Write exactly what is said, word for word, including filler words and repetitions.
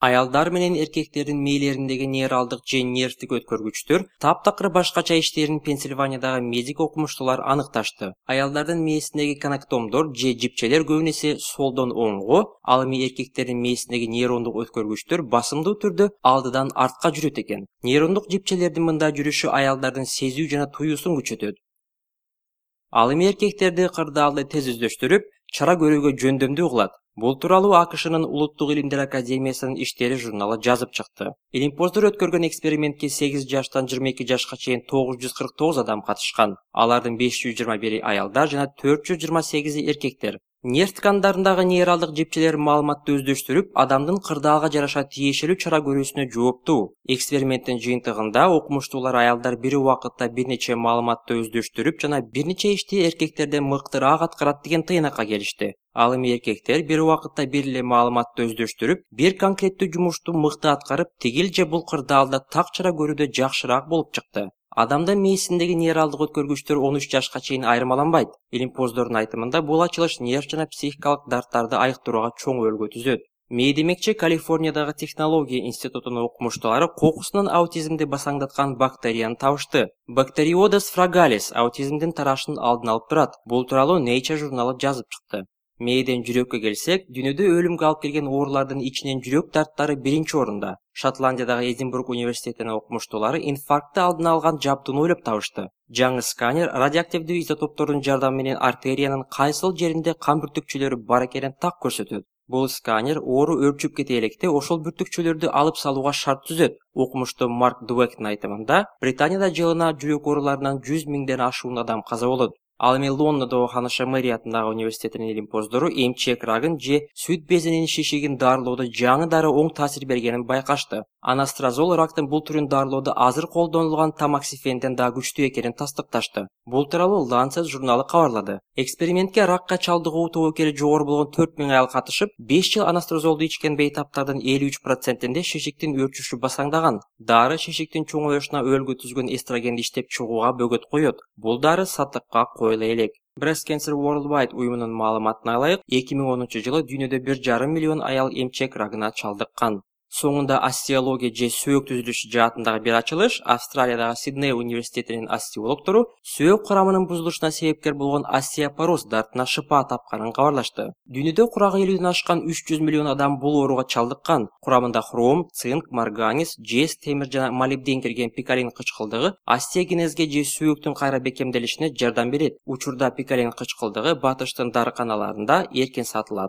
Ayaldar menен erkekтердин мээлериндеги нейралдык же нервтик өткөргүчтөр таптакыр башкача иштерин Пенсильваниядагы медик окумуштуулар аныкташты. Аялдардын мээсиндеги коннектомдор же жипчелер көбүнесе солдон оңго, ал эми эркектердин мээсиндеги нейрондук өткөргүчтөр басымдуу түрдө алдыдан артка жүрөт экен. Нейрондук жипчелердин мындай жүрүшү аялдардын сезүү жана туюусун күчөтөт. Ал эми эркектерди кырдаалды тез өздөштүрүп, чара көрүүгө жөндөмдүү кылат. Бул тууралуу АКШнын Улуттук илимдер академиясынын иштери журналы жазып чыкты. Илимпоздор өткөргөн экспериментке сегиз жаштан жыйырма эки жашка чейин тогуз жүз кырк тогуз адам катышкан. Алардын беш жүз жыйырма бири аялдар жана төрт жүз жыйырма сегизи эркектер. Нерв ткандарындагы нейралдык жипчелер маалыматты өздөштүрүп, адамдын кырдаалга жараша тиешелүү чара көрүүсүнө жооптуу. Эксперименттин жыйынтыгында окумуштуулар аялдар бир убакытта бир нече маалыматты өздөштүрүп жана бир нече ишти эркектерден мыктыраак аткарат деген тыйнакка келишти. Ал эми эркектер бир убакытта бир эле маалыматты өздөштүрүп, бир конкреттүү жумушту мыкты аткарып, тигил же бул кырдаалда так чара көрүүдө жакшыраак болуп чыкты. Адамдын мээсиндеги нейралдык өткөргүчтөр он үч жашка чейин айырмаланбайт. Илимпоздордун айтымында бул ачылыш нерв жана психикалык дарттарды айыктырууга чоң өргө түзөт. Мээ демекчи Калифорниядагы технология институтунун окумуштуулары кокусунан аутизмди басаңдаткан бактерияны табышты. Bacteroides fragalis аутизмдин тарашын алдын алып турат. Бул тууралуу Nature журналы жазып чыкты. Мээден жүрөккө келсек, дүйнөдө өлүмгө алып келген оорулардын ичинен жүрөк дарттары биринчи орунда. Шотландиядагы Эдинбург университетинин окумуштуулары инфарктты алдын алган жабдууну ойлоп табышты. Жаңы сканер радиоактивдүү изотоптордун жардамы менен артериянын кайсыл жеринде кан бүртүкчөлөрү бар экенин так көрсөтөт. Бул сканер оору өрчүп кете электе ошол бүртүкчөлөрдү алып салууга шарт түзөт. Окумуштуу Марк Дуэктин айтымында, Британияда жылына жүрөк ооруларынан жүз миңден ашуун адам каза болот. Ал эми Лондондо Ханыша Мэри атындагы университетинин илимпоздору эмчек рагын же сүт безинин шишигин дарылоодо жаңы дары оң таасир бергенин байкашты. Анастразол рактын бул түрүн дарылоодо азыр колдонулган тамоксифенден да күчтүү экенин тастыкташты. Бул тууралуу Lancet журналы кабарлады. Экспериментке ракка чалдыгуу тобокели жогору болгон төрт миң аял катышып, беш жыл анастрозолду ичкен бейтаптардын элүү үч процентинде шишиктин өрчүшү басаңдаган. Дары шишиктин чоңоюшуна өлгө түзгөн эстрогенди иштеп чыгууга бөгөт коет. Бул дары сатыкка коюла элек. Breast Cancer Worldwide уюмунун маалыматына ылайык, эки миң онунчу жылы дүйнөдө бир жарым миллион аял эмчек рагына чалдыккан. Соңунда остеология же сөөк түзүлүшү жаатындагы бир ачылыш Австралиядагы Сидней университетинин остеологтору сөөк курамынын бузулушуна себепкер болгон остеопороз дартына шыпа тапканын кабарлашты. Дүйнөдө курагы элүүдөн ашкан үч жүз миллион адам бул ооруга чалдыккан. Курамында хром, цинк, марганец, жез, темир жана молибден кирген пикалин кычкылдыгы остеогенезге же сөөктүн кайра бекемделишине жардам берет. Учурда пикалин кычкылдыгы батыштын дарыканаларында эркин сатылат.